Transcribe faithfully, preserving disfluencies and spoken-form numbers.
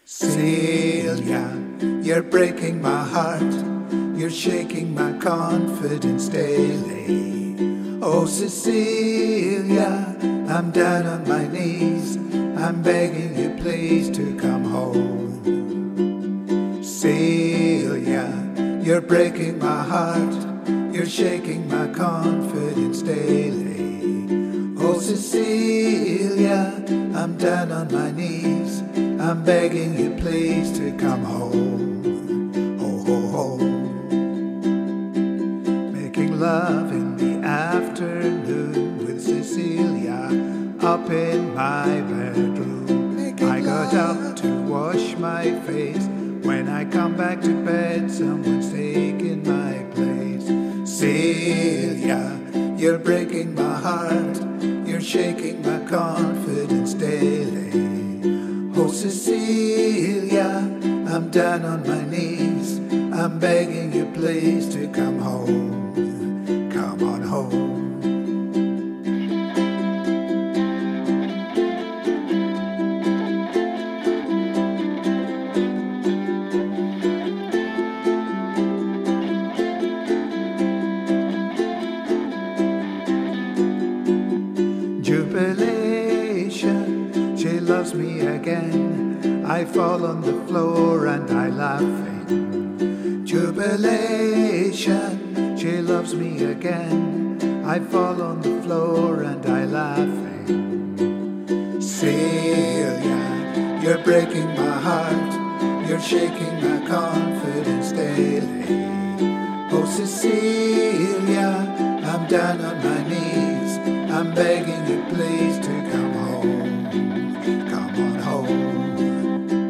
Celia, you're breaking my heart. You're shaking my confidence daily. Oh, Cecilia, I'm down on my knees. I'm begging you please to come home. Celia, you're breaking my heart. You're shaking my confidence daily. Oh, Cecilia, I'm down on my knees. I'm begging you please to come home. Oh, ho, ho. Making love in the afternoon with Cecilia up in my bedroom. Making I got love. Up to wash my face. When I come back to bed, someone's taking my place. Celia, you're breaking my heart. You're shaking my confidence daily. Oh, Cecilia, I'm down on my knees. I'm begging you please to come home. Come on home. Jubilation, she loves me again. I fall on the floor and I laughing. Jubilation, she loves me again. I fall on the floor and I laughing. Celia, you're breaking my heart. You're shaking my confidence daily. Oh, Cecilia, I'm down on my knees. I'm begging you please to come home. Come on home.